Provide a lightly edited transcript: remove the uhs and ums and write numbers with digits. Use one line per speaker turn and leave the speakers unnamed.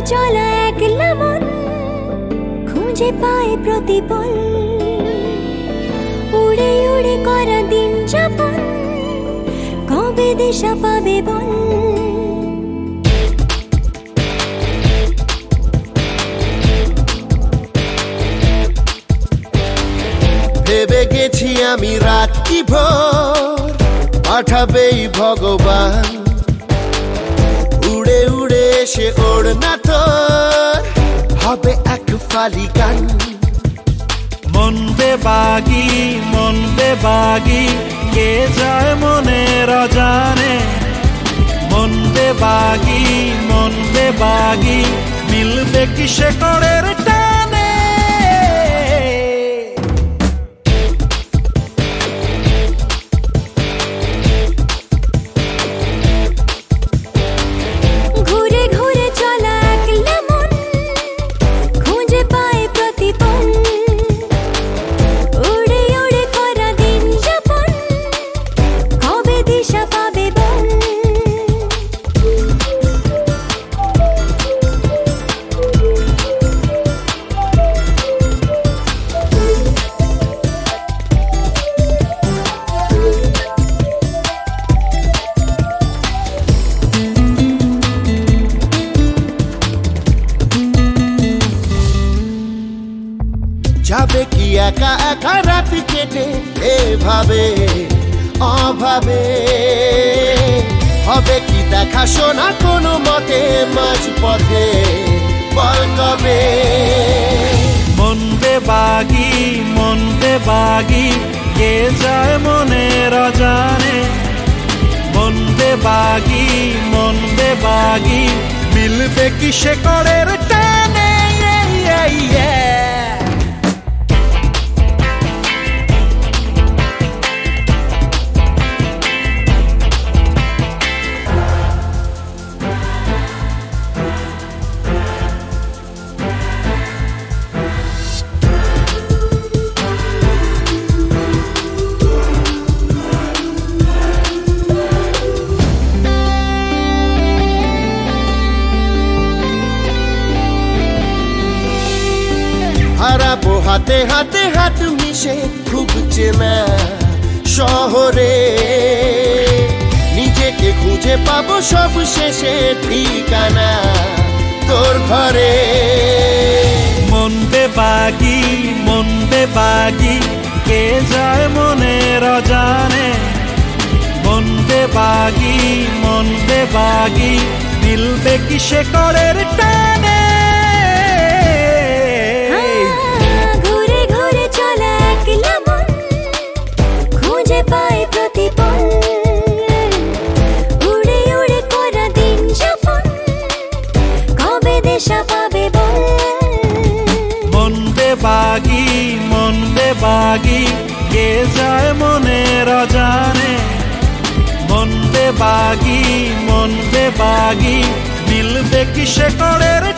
চলা একলা মন খুঁজে পায় প্রতিপল, উড়ে উড়ে করা দিন যাপন কবে দিশা পাবে বল।
ভেবে গেছি আমি রাত্রি ভোর পাঠাবেই ভগবান, উড়ে উড়ে এসে ওড়না তোর হবে এক ফালি গান।
মন বেবাগি কে যায় মনের অজানে, মন বেবাগি মিলবে কি শেকড়ের টানে।
ঘুরে ঘুরে চলা একলা মন খুঁজে পায় প্রতিপল, উড়ে উড়ে করা দিন যাপন কবে দিশা পাবে বল।
যাবে কি একা একা রাত কেটে এভাবে অভাবে, হবে কি দেখা শোনা কোনো মতে মাঝ পথে বল কবে।
মন বেবাগি কে যায় মনের অজানে, মন বেবাগি মিলবে কি শেকড়ের টানে।
হারাবো হাতে হাতে হাত মিশে খুব চেনা শহরে, নিজেকে খুঁজে পাবো সব শেষে ঠিকানা তোর ঘরে।
মন বেবাগি কে যায় মনের অজানে, মন বেবাগি মিলবে কি শেকড়ের টানে।
ঘুরে ঘুরে চলা একলা মন খুঁজে পায় প্রতিপল, উড়ে উড়ে করা দিন যাপন কবে দিশা পাবে বল।
মন বেবাগি কে যায় মনের অজানে, মন বেবাগি মিলবে কি শেকড়ের